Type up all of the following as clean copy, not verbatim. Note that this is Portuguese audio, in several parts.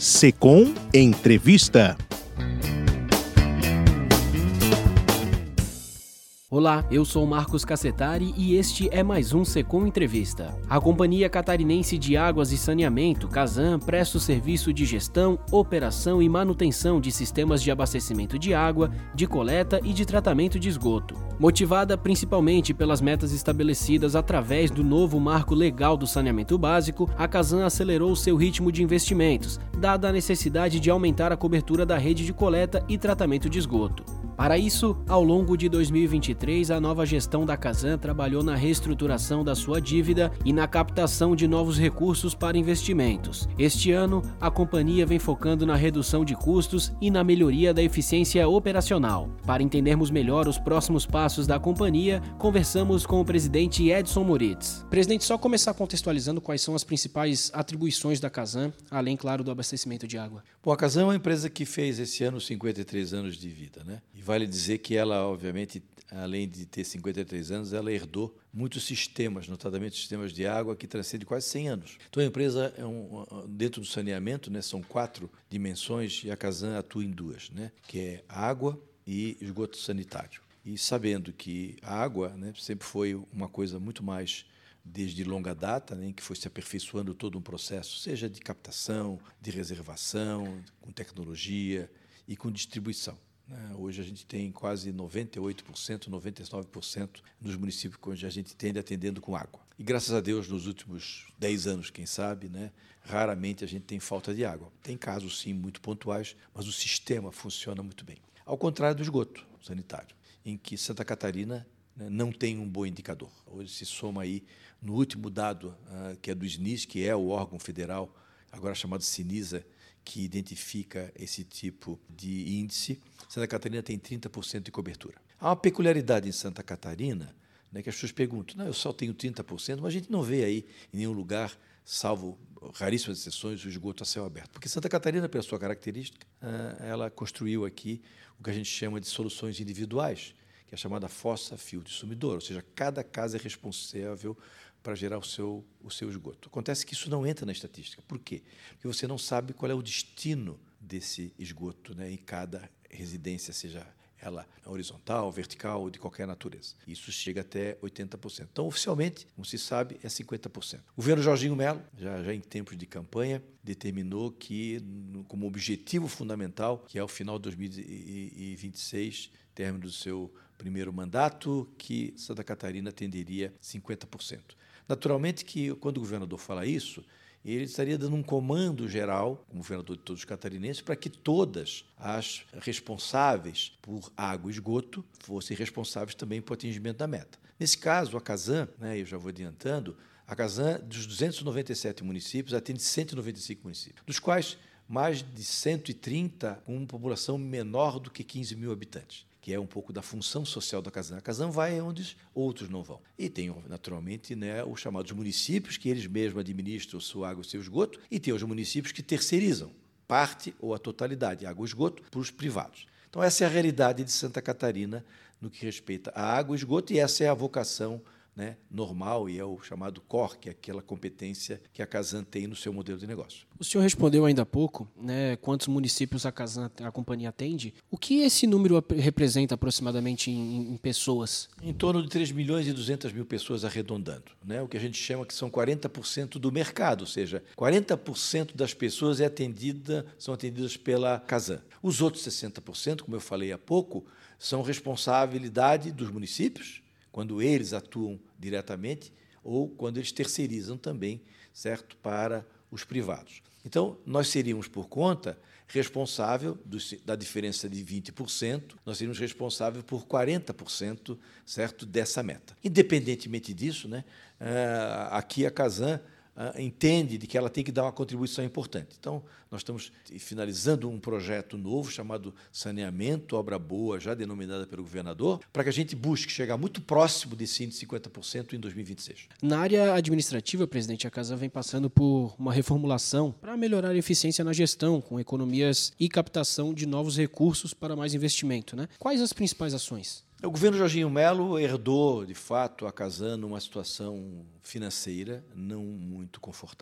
Secom Entrevista. Olá, eu sou Marcos Cassetari e este é mais um Secom Entrevista. A Companhia Catarinense de Águas e Saneamento, Casan, presta o serviço de gestão, operação e manutenção de sistemas de abastecimento de água, de coleta e de tratamento de esgoto. Motivada principalmente pelas metas estabelecidas através do novo marco legal do saneamento básico, a Casan acelerou seu ritmo de investimentos, dada a necessidade de aumentar a cobertura da rede de coleta e tratamento de esgoto. Para isso, ao longo de 2023, a nova gestão da Casan trabalhou na reestruturação da sua dívida e na captação de novos recursos para investimentos. Este ano, a companhia vem focando na redução de custos e na melhoria da eficiência operacional. Para entendermos melhor os próximos passos da companhia, conversamos com o presidente Edson Moritz. Presidente, só começar contextualizando quais são as principais atribuições da Casan, além, claro, do abastecimento de água. Bom, a Casan é uma empresa que fez esse ano 53 anos de vida, né? E vale dizer que ela, obviamente, além de ter 53 anos, ela herdou muitos sistemas, notadamente sistemas de água, que transcendem quase 100 anos. Então, a empresa, dentro do saneamento, né, são 4 dimensões e a Casan atua em 2, né, que é água e esgoto sanitário. E sabendo que a água, né, sempre foi uma coisa muito mais desde longa data, né, que foi se aperfeiçoando todo um processo, seja de captação, de reservação, com tecnologia e com distribuição. Hoje a gente tem quase 98%, 99% dos municípios onde a gente tende atendendo com água. E graças a Deus, nos últimos 10 anos, quem sabe, né, raramente a gente tem falta de água. Tem casos, sim, muito pontuais, mas o sistema funciona muito bem. Ao contrário do esgoto sanitário, em que Santa Catarina, né, não tem um bom indicador. Hoje se soma aí, no último dado, que é do SNIS, que é o órgão federal, agora chamado Sinisa, que identifica esse tipo de índice, Santa Catarina tem 30% de cobertura. Há uma peculiaridade em Santa Catarina, né, que as pessoas perguntam, não, eu só tenho 30%, mas a gente não vê aí em nenhum lugar, salvo raríssimas exceções, o esgoto a céu aberto. Porque Santa Catarina, pela sua característica, ela construiu aqui o que a gente chama de soluções individuais, que é a chamada fossa, filtro e sumidouro, ou seja, cada casa é responsável para gerar o seu esgoto. Acontece que isso não entra na estatística. Por quê? Porque você não sabe qual é o destino desse esgoto, né, em cada residência, seja ela horizontal, vertical ou de qualquer natureza. Isso chega até 80%. Então, oficialmente, como se sabe, é 50%. O governo Jorginho Melo, já em tempos de campanha, determinou que, como objetivo fundamental, que é ao final de 2026, término do seu primeiro mandato, que Santa Catarina atenderia 50%. Naturalmente que, quando o governador fala isso, ele estaria dando um comando geral, como governador de todos os catarinenses, para que todas as responsáveis por água e esgoto fossem responsáveis também por atingimento da meta. Nesse caso, a Casan, né, eu já vou adiantando, a Casan, dos 297 municípios, atende 195 municípios, dos quais mais de 130 com uma população menor do que 15 mil habitantes, que é um pouco da função social da Casan. A Casan vai onde outros não vão. E tem, naturalmente, né, os chamados municípios, que eles mesmos administram sua água e seu esgoto, e tem os municípios que terceirizam parte ou a totalidade, água e esgoto, para os privados. Então, essa é a realidade de Santa Catarina no que respeita à água e esgoto, e essa é a vocação, né, normal, e é o chamado core, que é aquela competência que a Casan tem no seu modelo de negócio. O senhor respondeu ainda há pouco, né, quantos municípios a companhia atende. O que esse número representa aproximadamente em pessoas? Em torno de 3 milhões e 200 mil pessoas arredondando, né, o que a gente chama que são 40% do mercado, ou seja, 40% das pessoas são atendidas pela Casan. Os outros 60%, como eu falei há pouco, são responsabilidade dos municípios, quando eles atuam diretamente ou quando eles terceirizam também, certo, para os privados. Então, nós seríamos, por conta, responsável da diferença de 20%, nós seríamos responsáveis por 40%, certo, dessa meta. Independentemente disso, né, aqui a Casan entende de que ela tem que dar uma contribuição importante. Então, nós estamos finalizando um projeto novo chamado Saneamento, Obra Boa, já denominada pelo governador, para que a gente busque chegar muito próximo desse índice de 50% em 2026. Na área administrativa, presidente, a Casan vem passando por uma reformulação para melhorar a eficiência na gestão, com economias e captação de novos recursos para mais investimento, né? Quais as principais ações? O governo Jorginho Melo herdou, de fato, a Casan numa situação financeira não muito confortável.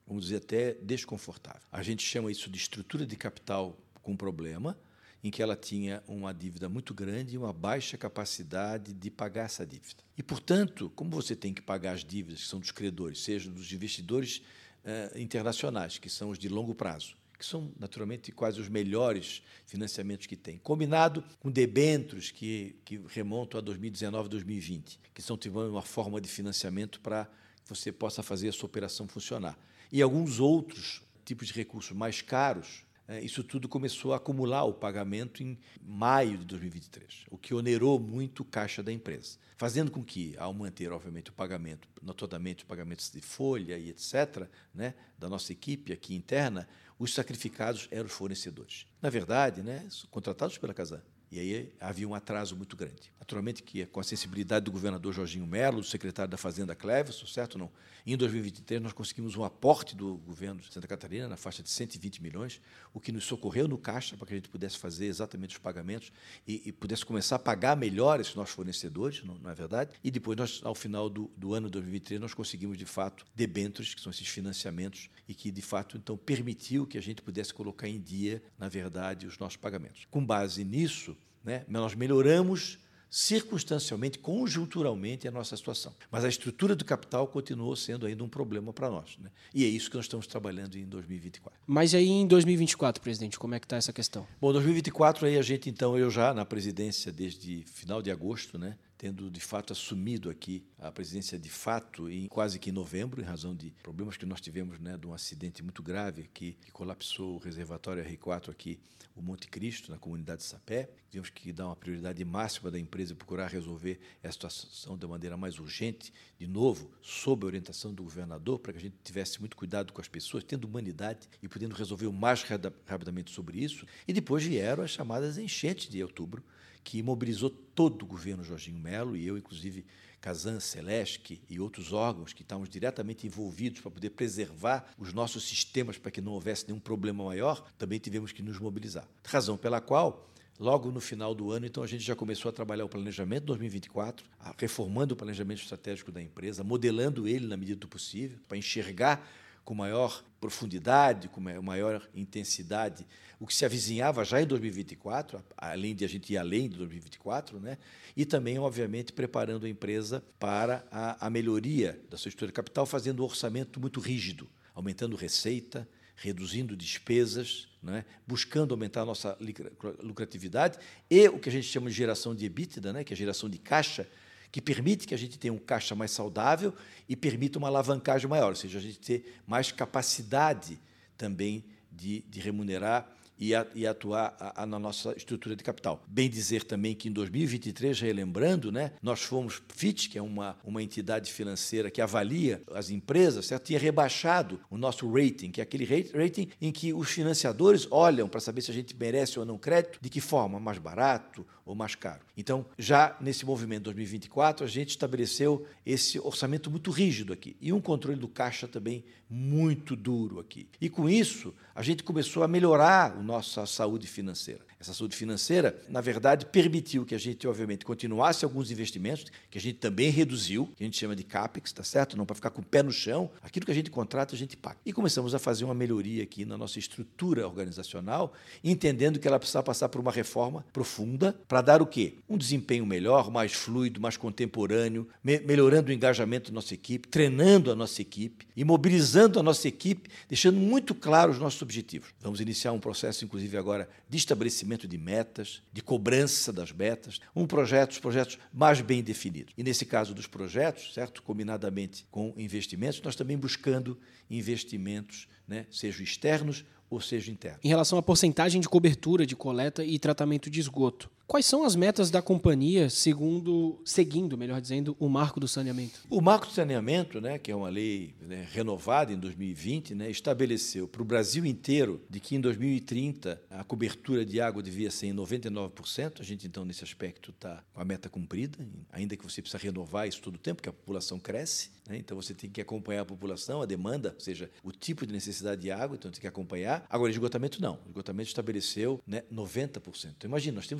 vamos dizer até desconfortável. A gente chama isso de estrutura de capital com problema, em que ela tinha uma dívida muito grande e uma baixa capacidade de pagar essa dívida. E, portanto, como você tem que pagar as dívidas que são dos credores, seja dos investidores internacionais, que são os de longo prazo, que são, naturalmente, quase os melhores financiamentos que tem, combinado com debêntures que remontam a 2019, 2020, que são uma forma de financiamento para que você possa fazer a sua operação funcionar. E alguns outros tipos de recursos mais caros. Isso tudo começou a acumular o pagamento em maio de 2023, o que onerou muito o caixa da empresa, fazendo com que, ao manter, obviamente, o pagamento, notadamente os pagamentos de folha e etc., né, da nossa equipe aqui interna, os sacrificados eram os fornecedores. Na verdade, né, contratados pela Casan. E aí havia um atraso muito grande. Naturalmente que com a sensibilidade do governador Jorginho Mello, do secretário da Fazenda Cleverson, certo ou não? Em 2023 nós conseguimos um aporte do governo de Santa Catarina na faixa de 120 milhões, o que nos socorreu no caixa para que a gente pudesse fazer exatamente os pagamentos e pudesse começar a pagar melhor esses nossos fornecedores, não é verdade? E depois, nós, ao final do ano de 2023, nós conseguimos, de fato, debêntures, que são esses financiamentos, e que, de fato, então, permitiu que a gente pudesse colocar em dia, na verdade, os nossos pagamentos. Com base nisso, né, nós melhoramos circunstancialmente, conjunturalmente, a nossa situação. Mas a estrutura do capital continuou sendo ainda um problema para nós, né? E é isso que nós estamos trabalhando em 2024. Mas aí em 2024, presidente, como é que está essa questão? Bom, 2024, aí a gente, então, eu já na presidência desde final de agosto, né? Tendo, de fato, assumido aqui a presidência de fato em quase que em novembro, em razão de problemas que nós tivemos, né, de um acidente muito grave aqui, que colapsou o reservatório R4 aqui, o Monte Cristo, na comunidade de Sapé. Tivemos que dar uma prioridade máxima da empresa e procurar resolver essa situação de maneira mais urgente, de novo, sob a orientação do governador, para que a gente tivesse muito cuidado com as pessoas, tendo humanidade e podendo resolver o mais rapidamente sobre isso. E depois vieram as chamadas enchentes de outubro, que mobilizou todo o governo Jorginho Mello, e eu, inclusive, Casan, Celesc e outros órgãos que estávamos diretamente envolvidos para poder preservar os nossos sistemas para que não houvesse nenhum problema maior, também tivemos que nos mobilizar. Razão pela qual, logo no final do ano, então, a gente já começou a trabalhar o planejamento 2024, reformando o planejamento estratégico da empresa, modelando ele na medida do possível, para enxergar com maior profundidade, com maior intensidade, o que se avizinhava já em 2024, além de a gente ir além de 2024, né? E também, obviamente, preparando a empresa para a melhoria da sua estrutura de capital, fazendo um orçamento muito rígido, aumentando receita, reduzindo despesas, né? Buscando aumentar a nossa lucratividade e o que a gente chama de geração de EBITDA, né? Que é a geração de caixa, que permite que a gente tenha um caixa mais saudável e permita uma alavancagem maior, ou seja, a gente ter mais capacidade também de remunerar e atuar na nossa estrutura de capital. Bem dizer também que em 2023, relembrando, né, nós fomos, Fitch, que é uma entidade financeira que avalia as empresas, certo? Tinha rebaixado o nosso rating, que é aquele rating em que os financiadores olham para saber se a gente merece ou não crédito, de que forma, mais barato ou mais caro. Então, já nesse movimento 2024, a gente estabeleceu esse orçamento muito rígido aqui e um controle do caixa também muito duro aqui. E com isso, a gente começou a melhorar a nossa saúde financeira. Essa saúde financeira, na verdade, permitiu que a gente, obviamente, continuasse alguns investimentos, que a gente também reduziu, que a gente chama de CAPEX, tá certo? Não para ficar com o pé no chão. Aquilo que a gente contrata, a gente paga. E começamos a fazer uma melhoria aqui na nossa estrutura organizacional, entendendo que ela precisava passar por uma reforma profunda para dar o quê? Um desempenho melhor, mais fluido, mais contemporâneo, melhorando o engajamento da nossa equipe, treinando a nossa equipe e mobilizando a nossa equipe, deixando muito claros os nossos objetivos. Vamos iniciar um processo, inclusive, agora de estabelecimento de metas, de cobrança das metas, os projetos mais bem definidos. E nesse caso dos projetos, certo, combinadamente com investimentos, nós também buscando investimentos, né, sejam externos ou sejam internos. Em relação à porcentagem de cobertura de coleta e tratamento de esgoto, quais são as metas da companhia seguindo, melhor dizendo, o marco do saneamento? O marco do saneamento, né, que é uma lei, né, renovada em 2020, né, estabeleceu para o Brasil inteiro de que em 2030 a cobertura de água devia ser em 99%. A gente, então, nesse aspecto, está com a meta cumprida, ainda que você precisa renovar isso todo o tempo, porque a população cresce, né, então você tem que acompanhar a população, a demanda, ou seja, o tipo de necessidade de água, então tem que acompanhar. Agora, esgotamento não. O esgotamento estabeleceu, né, 90%. Então, imagina, nós temos 30%.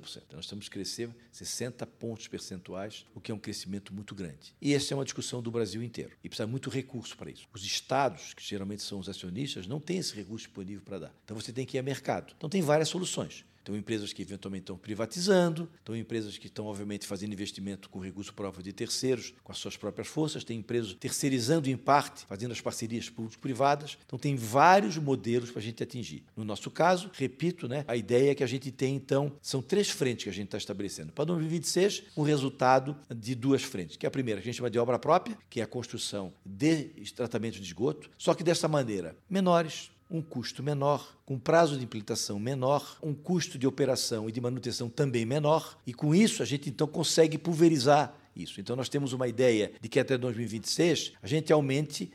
60%. Então, nós temos que crescer 60 pontos percentuais, o que é um crescimento muito grande. E essa é uma discussão do Brasil inteiro. E precisa muito recurso para isso. Os estados, que geralmente são os acionistas, não têm esse recurso disponível para dar. Então, você tem que ir ao mercado. Então, tem várias soluções. Então, empresas que eventualmente estão privatizando, então empresas que estão, obviamente, fazendo investimento com recurso próprio de terceiros, com as suas próprias forças, tem empresas terceirizando em parte, fazendo as parcerias público-privadas. Então, tem vários modelos para a gente atingir. No nosso caso, repito, a ideia é que a gente tem, então, são 3 frentes que a gente está estabelecendo. Para 2026, um resultado de 2 frentes, que é a primeira, que a gente chama de obra própria, que é a construção de tratamentos de esgoto, só que dessa maneira, menores, um custo menor, com prazo de implantação menor, um custo de operação e de manutenção também menor, e com isso a gente então consegue pulverizar isso. Então nós temos uma ideia de que até 2026 a gente aumente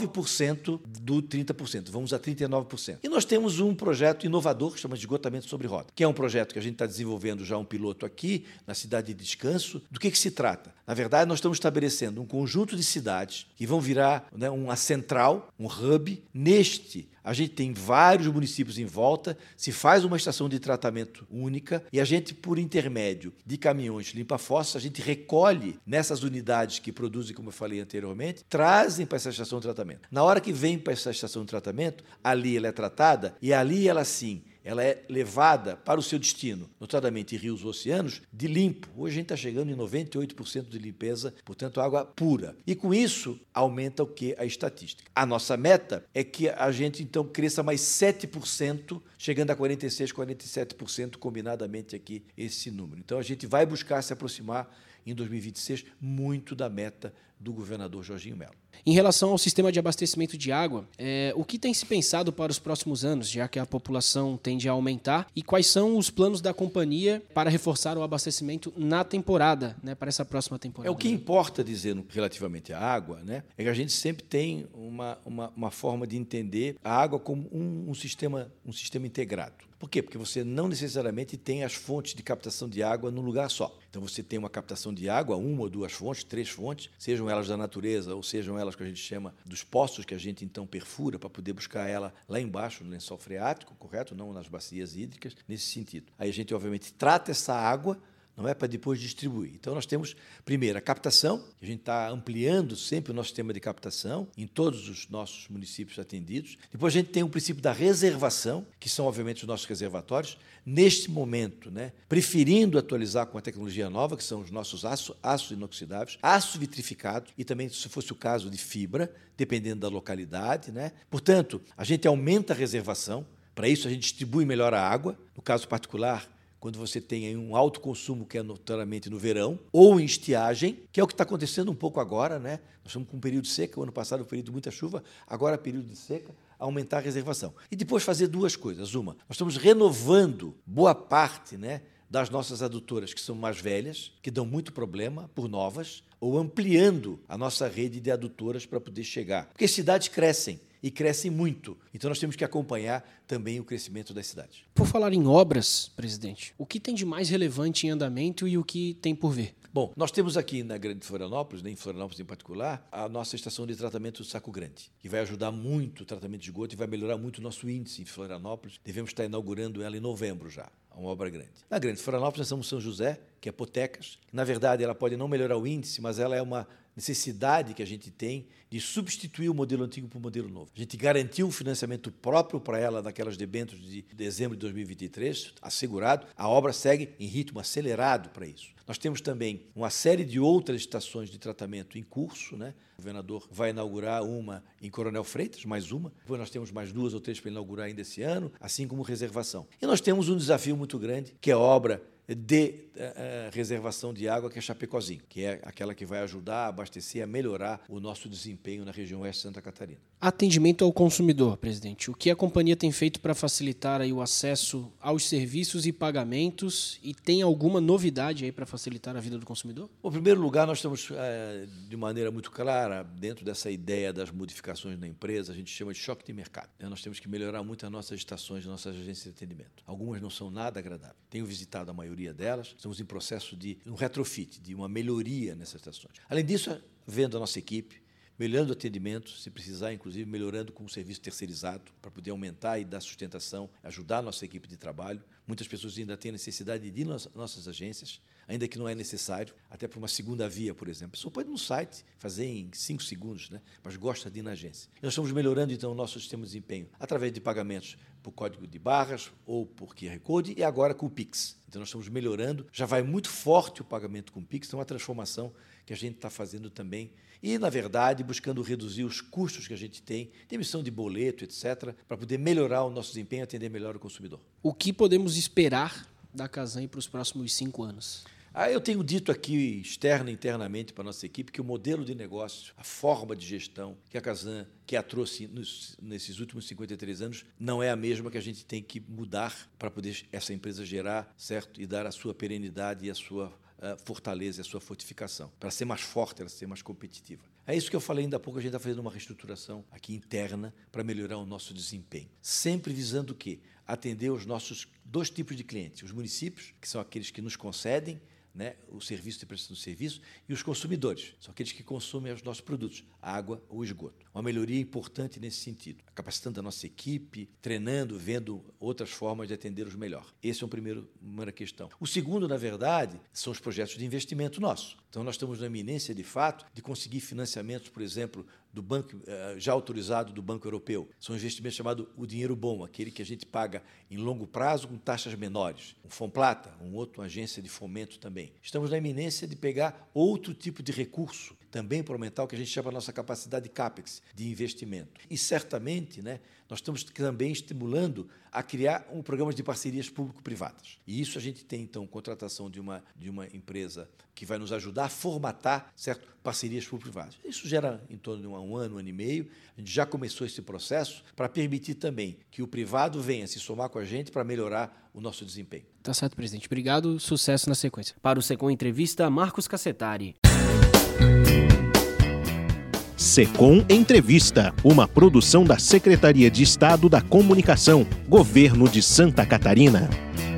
9% do 30%, vamos a 39%. E nós temos um projeto inovador que chama de esgotamento sobre roda, que é um projeto que a gente está desenvolvendo já um piloto aqui na cidade de Descanso. Do que se trata? Na verdade, nós estamos estabelecendo um conjunto de cidades que vão virar uma central, um hub. Neste, a gente tem vários municípios em volta, se faz uma estação de tratamento única e a gente, por intermédio de caminhões limpa-fossa, a gente recolhe nessas unidades que produzem, como eu falei anteriormente, trazem para essa estação de tratamento. Na hora que vem para essa estação de tratamento, ali ela é tratada e ali ela sim, ela é levada para o seu destino, notadamente em rios ou oceanos, de limpo. Hoje a gente está chegando em 98% de limpeza, portanto, água pura. E com isso, aumenta o quê? A estatística. A nossa meta é que a gente, então, cresça mais 7%, chegando a 46%, 47% combinadamente aqui, esse número. Então, a gente vai buscar se aproximar em 2026 muito da meta do governador Jorginho Mello. Em relação ao sistema de abastecimento de água, o que tem se pensado para os próximos anos, já que a população tende a aumentar, e quais são os planos da companhia para reforçar o abastecimento na temporada, para essa próxima temporada? O que importa dizer relativamente à água, é que a gente sempre tem uma forma de entender a água como um sistema integrado. Por quê? Porque você não necessariamente tem as fontes de captação de água num lugar só. Então você tem uma captação de água, 1 ou 2 fontes, 3 fontes, sejam elas da natureza ou sejam elas que a gente chama dos poços que a gente então perfura para poder buscar ela lá embaixo no lençol freático, correto? Não nas bacias hídricas, nesse sentido. Aí a gente obviamente trata essa água, não é para depois distribuir. Então, nós temos, primeiro, a captação, a gente está ampliando sempre o nosso sistema de captação em todos os nossos municípios atendidos. Depois, a gente tem o princípio da reservação, que são, obviamente, os nossos reservatórios. Neste momento, preferindo atualizar com a tecnologia nova, que são os nossos aços inoxidáveis, aço vitrificado e também, se fosse o caso, de fibra, dependendo da localidade. Portanto, a gente aumenta a reservação. Para isso, a gente distribui melhor a água. No caso particular, quando você tem aí um alto consumo, que é notoriamente no verão, ou em estiagem, que é o que está acontecendo um pouco agora. Nós estamos com um período de seca, o ano passado um período de muita chuva, agora período de seca, aumentar a reservação. E depois fazer 2 coisas. Uma, nós estamos renovando boa parte das nossas adutoras que são mais velhas, que dão muito problema, por novas, ou ampliando a nossa rede de adutoras para poder chegar. Porque as cidades crescem. E crescem muito. Então, nós temos que acompanhar também o crescimento das cidades. Por falar em obras, presidente, o que tem de mais relevante em andamento e o que tem por vir? Bom, nós temos aqui na Grande Florianópolis, em Florianópolis em particular, a nossa estação de tratamento do Saco Grande, que vai ajudar muito o tratamento de esgoto e vai melhorar muito o nosso índice em Florianópolis. Devemos estar inaugurando ela em novembro já. Uma obra grande. Na Grande Florianópolis, nós temos São José, que é Potecas. Na verdade, ela pode não melhorar o índice, mas ela é uma necessidade que a gente tem de substituir o modelo antigo por um modelo novo. A gente garantiu um financiamento próprio para ela daquelas debêntures de dezembro de 2023, assegurado. A obra segue em ritmo acelerado para isso. Nós temos também uma série de outras estações de tratamento em curso. O governador vai inaugurar uma em Coronel Freitas, mais uma. Depois nós temos mais 2 ou 3 para inaugurar ainda esse ano, assim como reservação. E nós temos um desafio muito grande, que é a obra de reservação de água, que é Chapecozinho, que é aquela que vai ajudar a abastecer, a melhorar o nosso desempenho na região oeste de Santa Catarina. Atendimento ao consumidor, presidente. O que a companhia tem feito para facilitar aí o acesso aos serviços e pagamentos? E tem alguma novidade aí para facilitar a vida do consumidor? Bom, em primeiro lugar, nós estamos, de maneira muito clara, dentro dessa ideia das modificações na empresa, a gente chama de choque de mercado. Nós temos que melhorar muito as nossas estações, as nossas agências de atendimento. Algumas não são nada agradáveis. Tenho visitado a maioria delas, estamos em processo de um retrofit, de uma melhoria nessas estações. Além disso, vendo a nossa equipe, melhorando o atendimento, se precisar, inclusive, melhorando com o serviço terceirizado, para poder aumentar e dar sustentação, ajudar a nossa equipe de trabalho. Muitas pessoas ainda têm necessidade de ir nas nossas agências, ainda que não é necessário, até para uma segunda via, por exemplo. A pessoa pode ir no site, fazer em 5 segundos, né? Mas gosta de ir na agência. Nós estamos melhorando, então, o nosso sistema de desempenho através de pagamentos por código de barras ou por QR Code e agora com o Pix. Então, nós estamos melhorando. Já vai muito forte o pagamento com o Pix, então é uma transformação que a gente está fazendo também. E, na verdade, buscando reduzir os custos que a gente tem, de emissão de boleto, etc., para poder melhorar o nosso desempenho e atender melhor o consumidor. O que podemos esperar da Casan para os próximos 5 anos? Eu tenho dito aqui, externa e internamente para a nossa equipe, que o modelo de negócio, a forma de gestão que a Casan trouxe nesses últimos 53 anos, não é a mesma que a gente tem que mudar para poder essa empresa gerar, certo? E dar a sua perenidade e a sua fortaleza e a sua fortificação, para ser mais forte, ela ser mais competitiva. É isso que eu falei ainda há pouco, a gente está fazendo uma reestruturação aqui interna para melhorar o nosso desempenho. Sempre visando o quê? Atender os nossos 2 tipos de clientes, os municípios, que são aqueles que nos concedem, né, o serviço de prestação de serviço, e os consumidores, são aqueles que consomem os nossos produtos, a água ou o esgoto. Uma melhoria importante nesse sentido, capacitando a nossa equipe, treinando, vendo outras formas de atender-os melhor. Esse é primeira questão. O segundo, na verdade, são os projetos de investimento nosso. Então, nós estamos na iminência, de fato, de conseguir financiamentos, por exemplo, do banco já autorizado do Banco Europeu. São investimentos chamados o dinheiro bom, aquele que a gente paga em longo prazo com taxas menores. Um Fomplata, uma agência de fomento também. Estamos na iminência de pegar outro tipo de recurso, também para aumentar o que a gente chama a nossa capacidade de CAPEX, de investimento. E, certamente, né, nós estamos também estimulando a criar programas de parcerias público-privadas. E isso a gente tem, então, contratação de uma empresa que vai nos ajudar a formatar, certo, parcerias público-privadas. Isso gera em torno de um ano e meio. A gente já começou esse processo para permitir também que o privado venha se somar com a gente para melhorar o nosso desempenho. Tá certo, presidente. Obrigado. Sucesso na sequência. Para o Secom Entrevista, Marcos Cassetari. Secom Entrevista, uma produção da Secretaria de Estado da Comunicação, Governo de Santa Catarina.